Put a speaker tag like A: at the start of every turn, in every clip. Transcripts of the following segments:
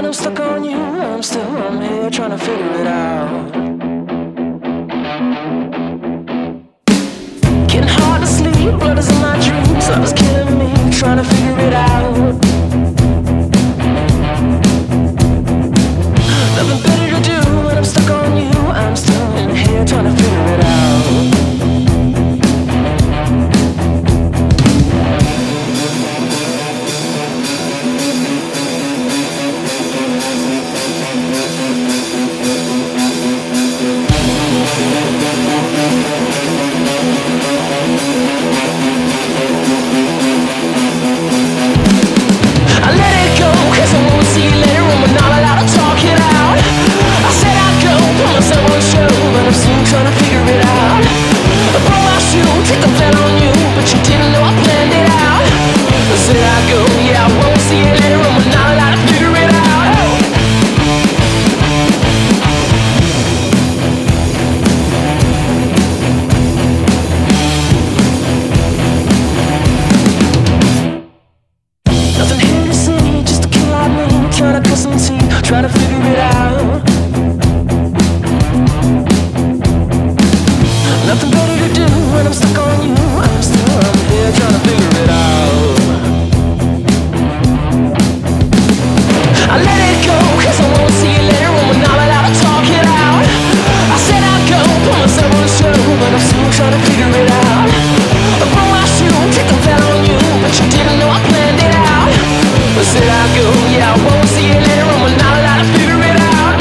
A: I'm stuck on you. I'm here trying to figure it out. Getting hard to sleep, blood is in my dreams. Love is killing me, trying to figure it out. Nothing better to do when I'm stuck on you. I'm still in here trying to figure it out. I let it go, 'cause I won't see you later when we're not allowed to talk it out. I said I'd go, put myself on show, but I'm still trying to figure it out. I broke my shoe, take the flat on you, but you didn't know I planned it out. I said I'd go, yeah, I won't see you later when we're not allowed to figure it out. Nothing here to see, just a kid like me, trying to cut some teeth, trying to figure it out. Nothing better to do when I'm stuck on you. I'm here trying to figure it out. I let it go, 'cause I won't see you later when we're not allowed to talk it out. I said I'd go, put myself on the show, but I'm still trying to figure it out. I broke my shoe, take the fell on you, but you didn't know I planned it out. I said I'd go, yeah, I won't see you later when we're not allowed to figure it out.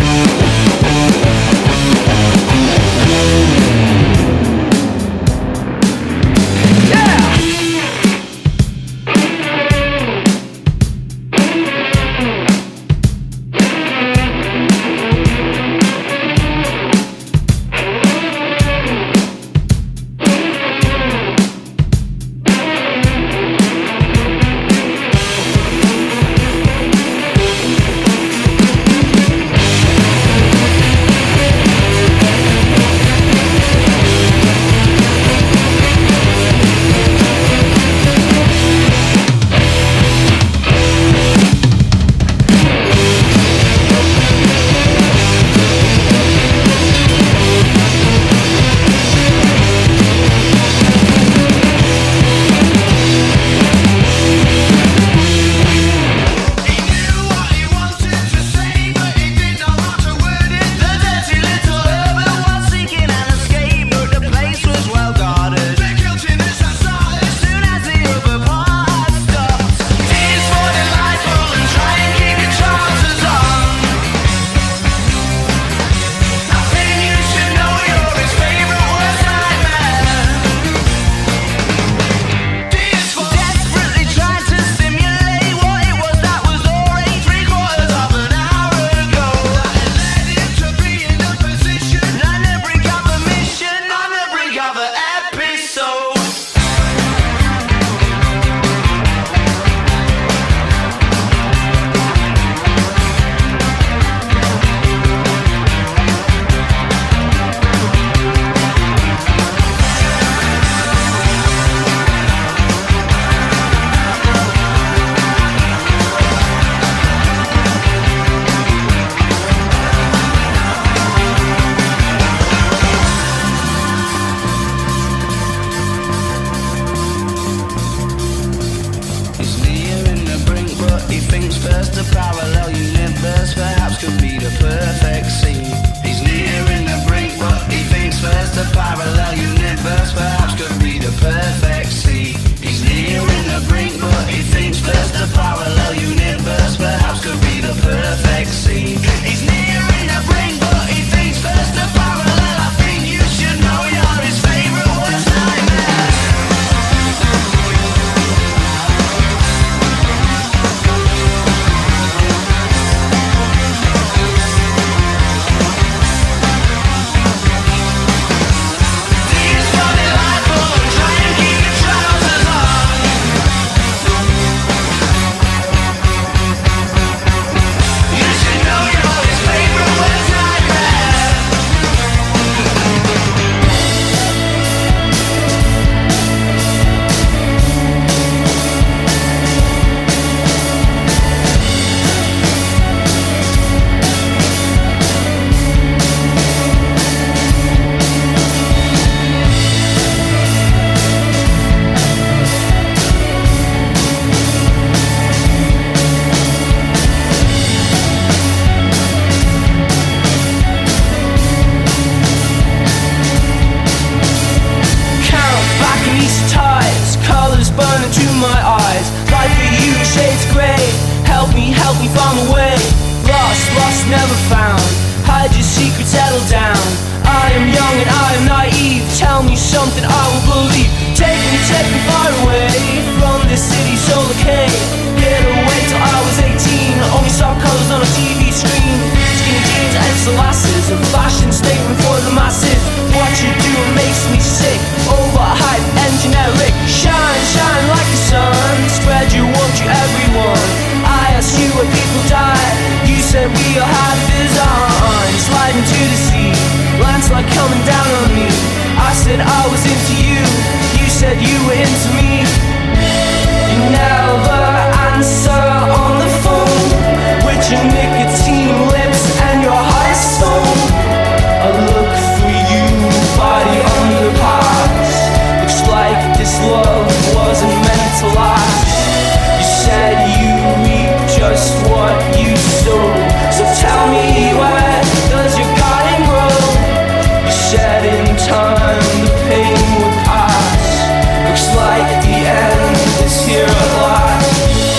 A: me find a way. Lost, lost, never found. Hide your secrets, settle down. I am young and I am naive. Tell me something I will believe. Take me far away from this city so decay. Get away till I was 18. Only saw colors on a TV screen. Skinny jeans and sunglasses, a fashion statement for the masses. What you do makes me sick. Overhyped and generic. Shine, shine like the sun. Spread your won't you everyone. I asked you where people die. You said we all had design. Sliding to the sea, landslide coming down on me. I said I was into you. You said you were into me. You never answer on the phone with your nicotine lips and your high song. I look for you, body on the past. Looks like this love wasn't meant to last. You said you reap just what you sow. So tell me, where does your garden grow? You said in time the pain would pass. Looks like the end is here at last.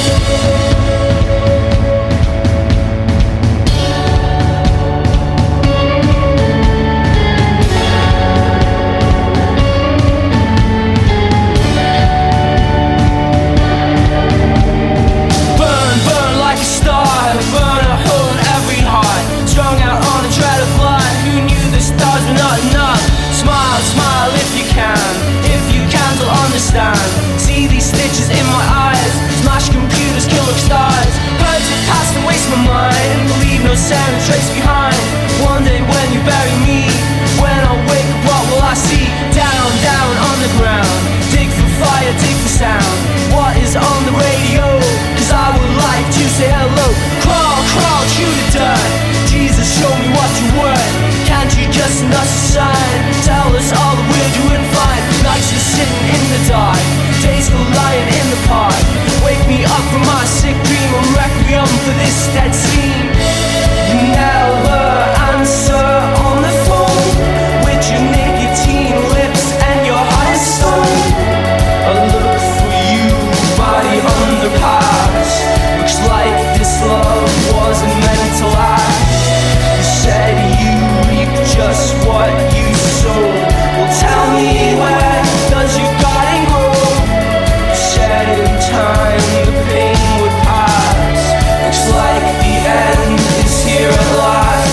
A: See these stitches in my eyes. Smash computers, kill rock stars. Birds that pass and waste my mind. Leave no sound and trace behind. One day when you bury me, when I wake up, what will I see? Down, down on the ground. Dig for fire, dig for sound. What is on the radio? Cause I would like to say hello. Crawl, crawl through the dirt. Jesus, show me what you're worth. Can't you just send us a sign? Tell us all the weird you would find. Nights are sitting in the dark, days go lying in the park. Wake me up from my sick dream. I'm requiem for this dead scene. You never answer on the phone with your nicotine lips and your high song. I look for you, body on the past. Looks like this love wasn't meant to last. You said you reap just what you sow. Well, tell me, where does your garden grow? You said in time the pain would pass. Looks like the end is here at last.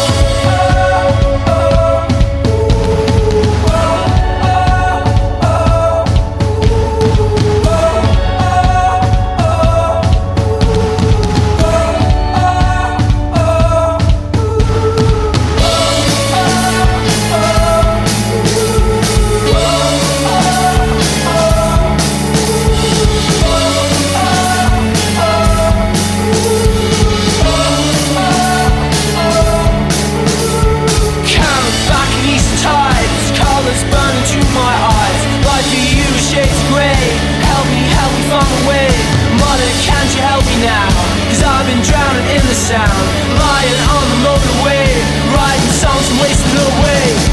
A: Lying on the motorway, writing songs and wasting away.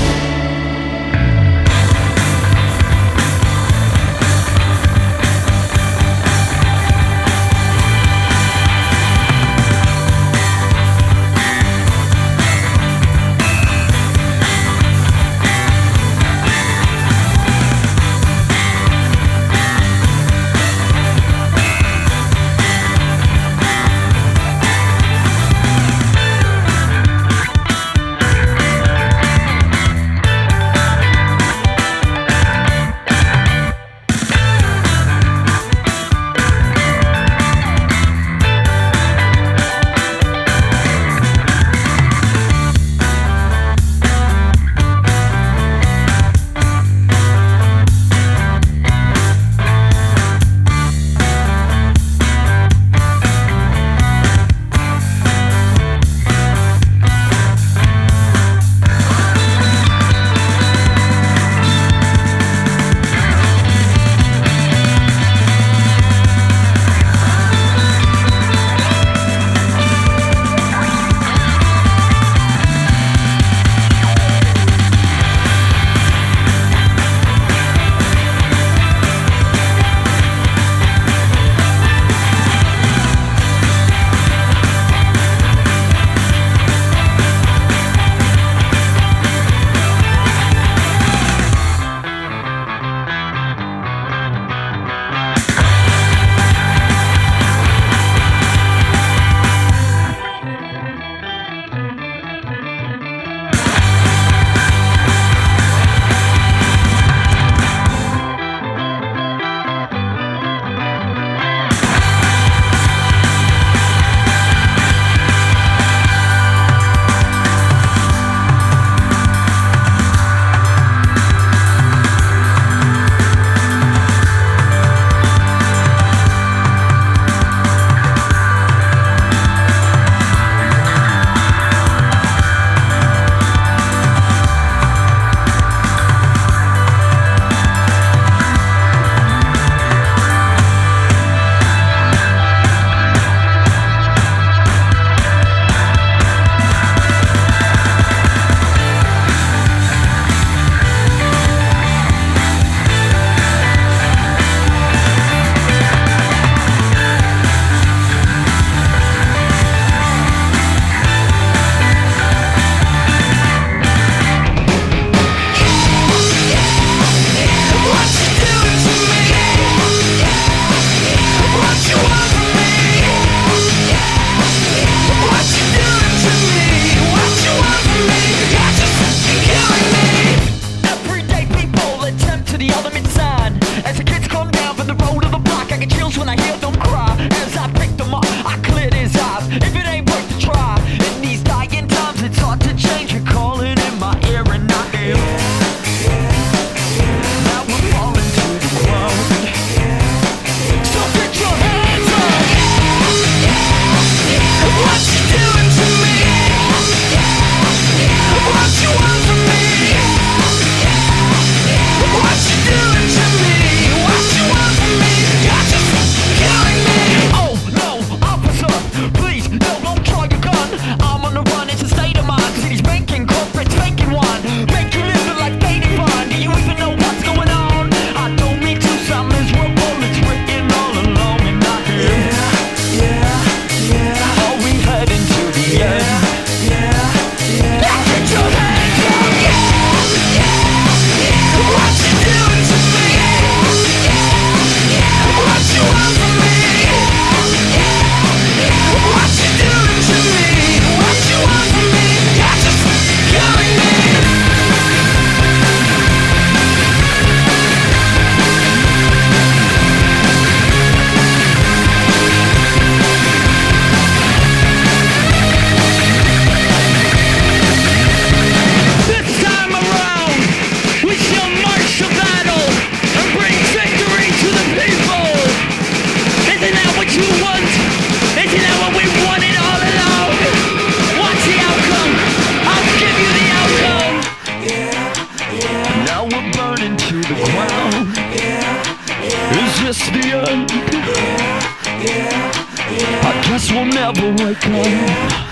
A: I guess we'll never wake up.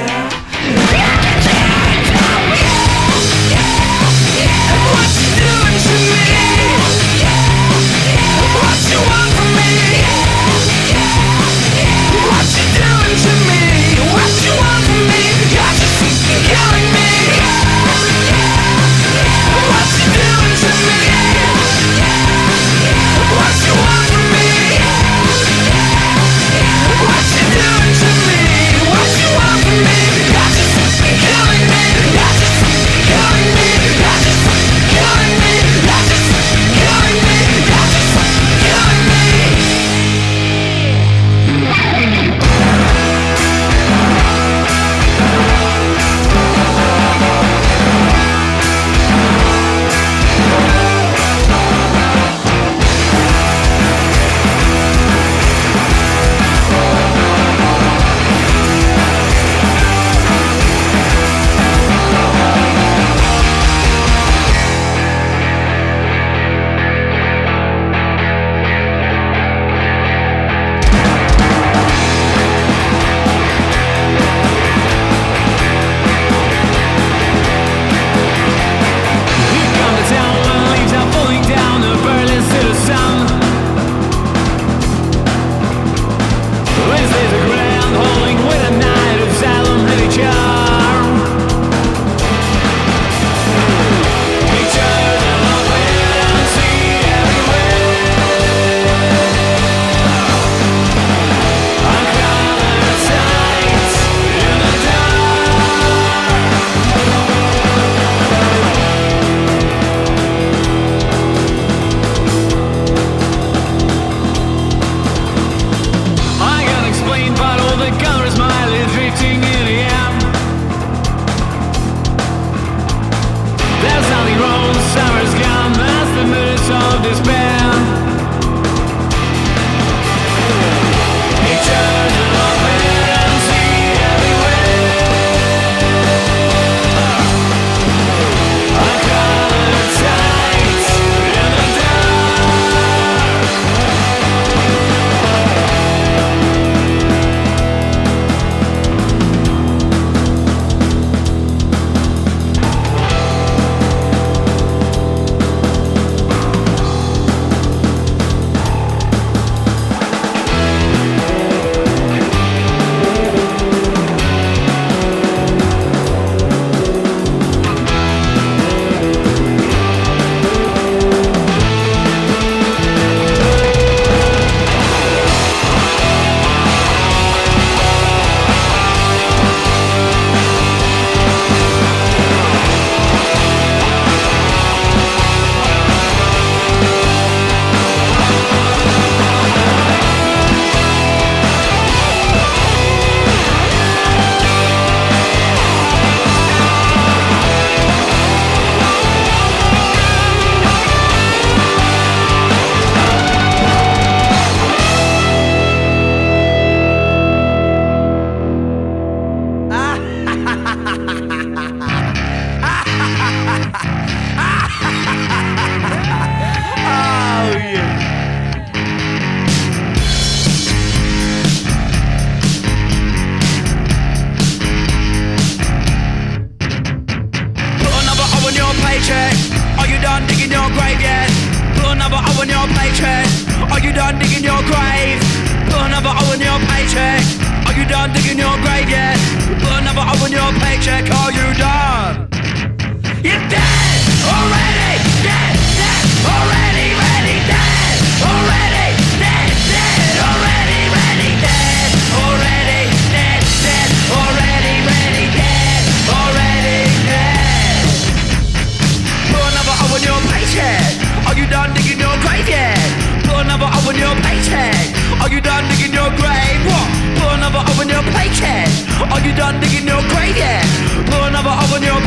A: What you doing to me? What you want from me? What you doing to me? What you want from me? You're just killing me. What you doing to me? What you want from me? What you doing to me? What you want from me? You're just killing me. You're just killing me. You're just killing me. You're just killing me. You're just killing me.
B: Are you done digging your grave yet? Put another hole in your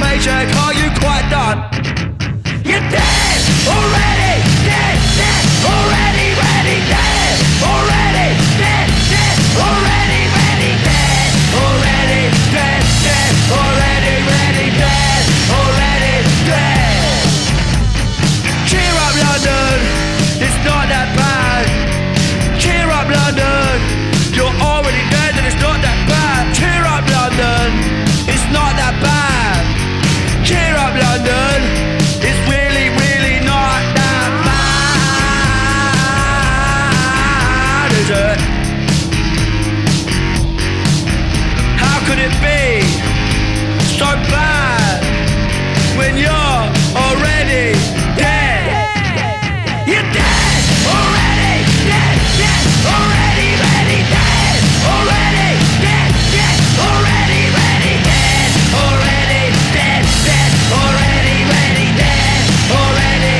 B: it be so bad when you're already dead? You're dead already, dead, dead already, ready, dead already, dead, dead already, ready, dead already, dead, dead already, ready, dead already,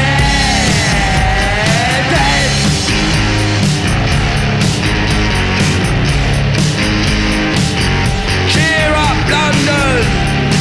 B: dead, dead. Cheer up, London!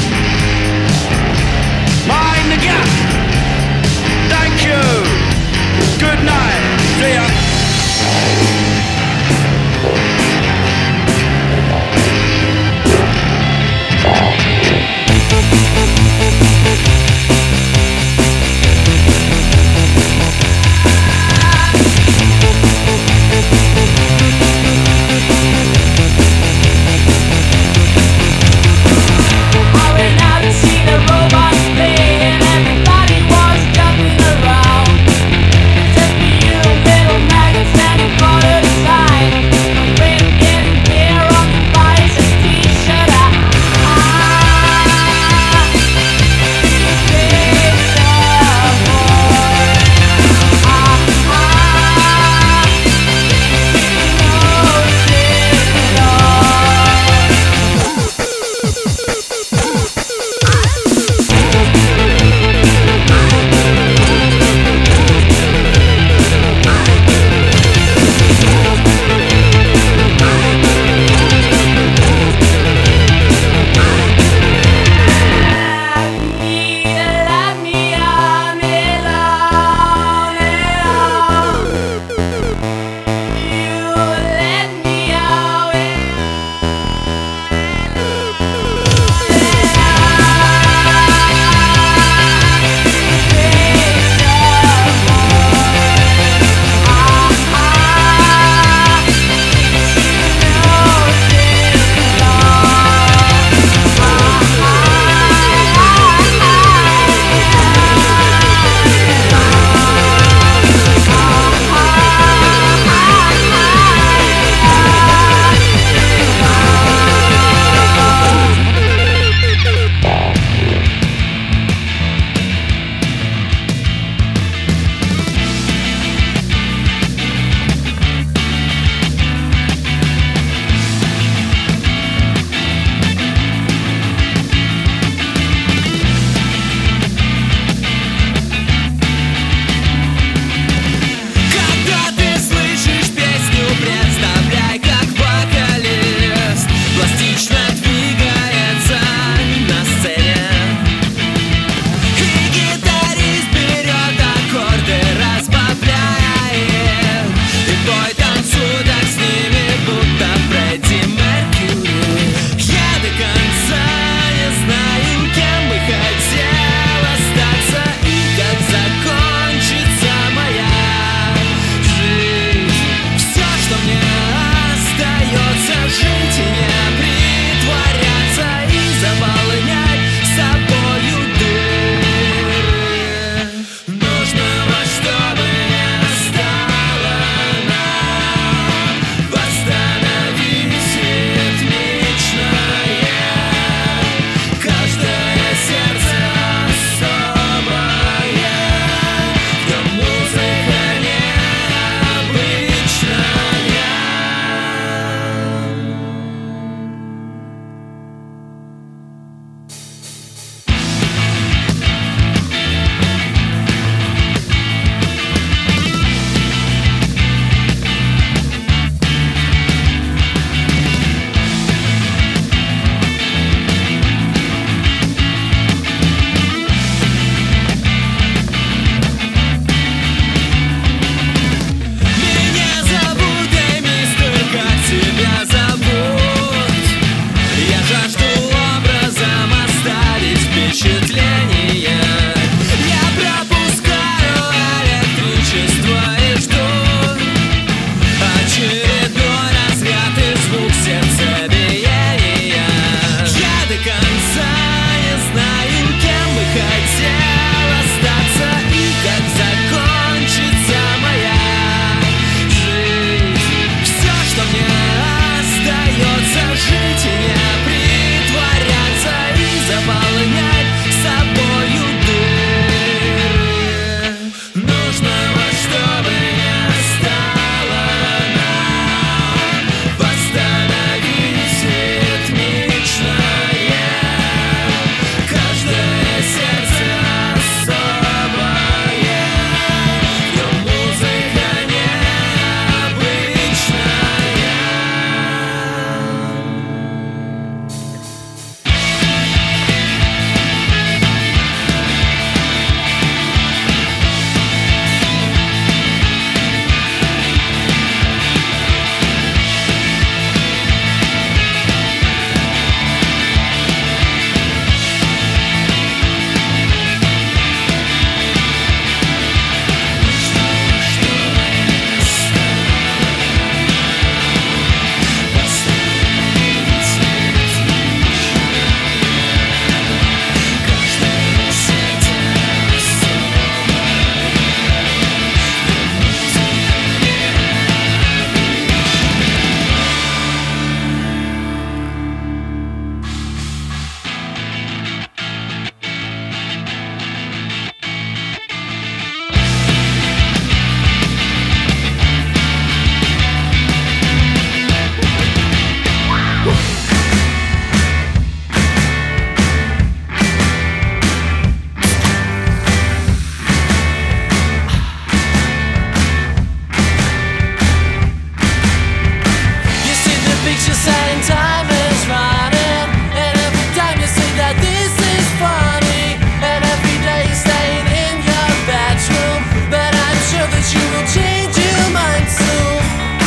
A: picture saying time is running, and every time you say that this is funny, and every day you're staying in your bedroom, but I'm sure that you will change your mind soon.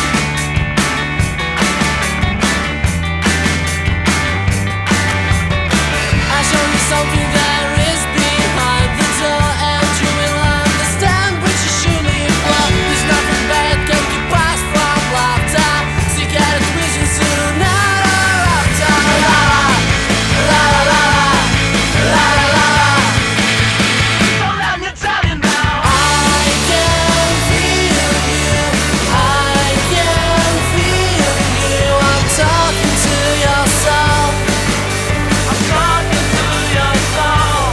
A: I show you something there is behind the door, and you will understand what you surely imply. There's nothing bad can keep us from laughter, so you get a vision sooner or after. La la la la la la la la. So let me tell you now, I can feel you, I can feel you. I'm talking to your soul, I'm talking to your soul.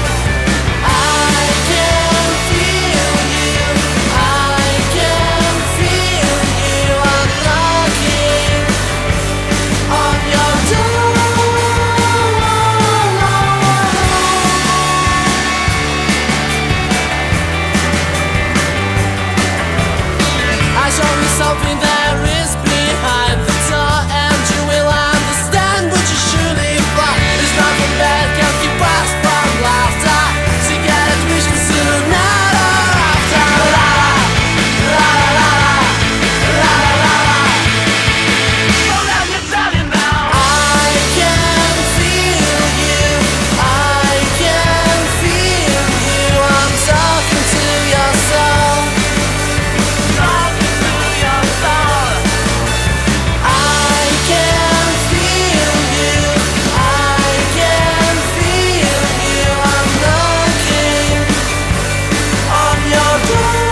A: I can feel you, I can feel you. I'm knocking on your door. I show you something there is behind the door, and you will understand what you should imply. There's nothing bad can keep us from laughter, so you get a vision sooner or after. La la la la la la la. So let me tell you now, I can feel you, I can feel you. I'm talking to your soul, talking to your soul. I can feel you, I can feel you. I'm knocking on your door.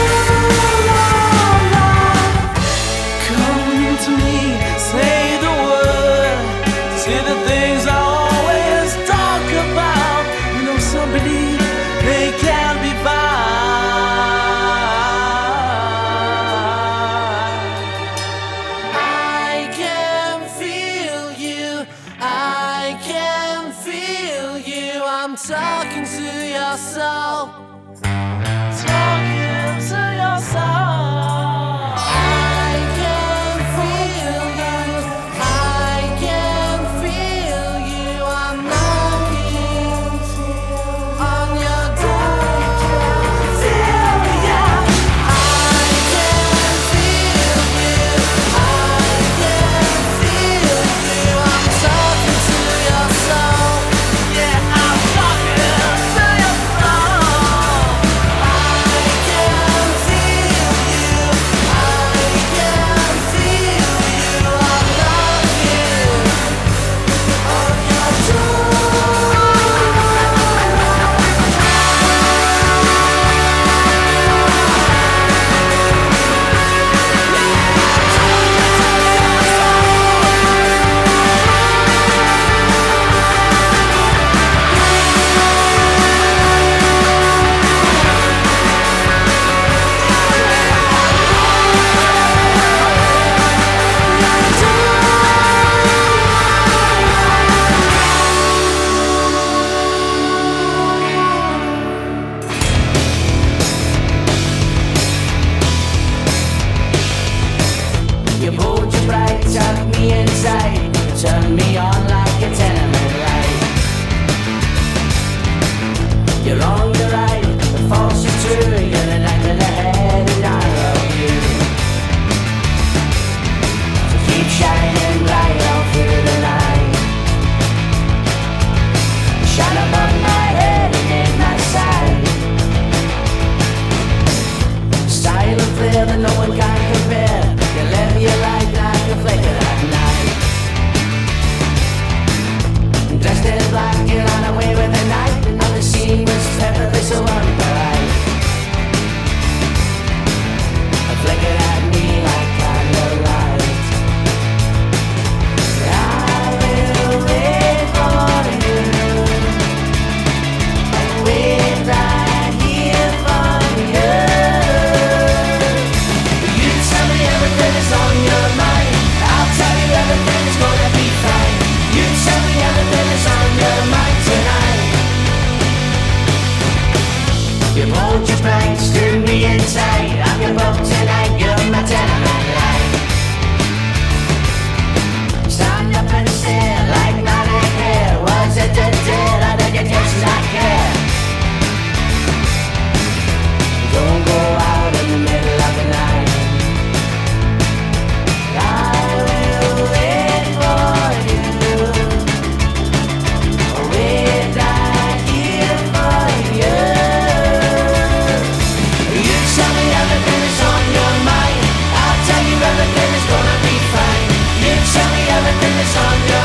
A: Come to me, say the word, say the things I always talk about. You know, some believe they can be found. I can feel you, I can feel you. I'm talking to your soul, talking to your soul. I can feel you, I can feel you. I'm knocking on your door. Feel ya. I can feel you, I can feel you. I'm talking to your soul. Yeah, I'm talking to your soul. eyes on you.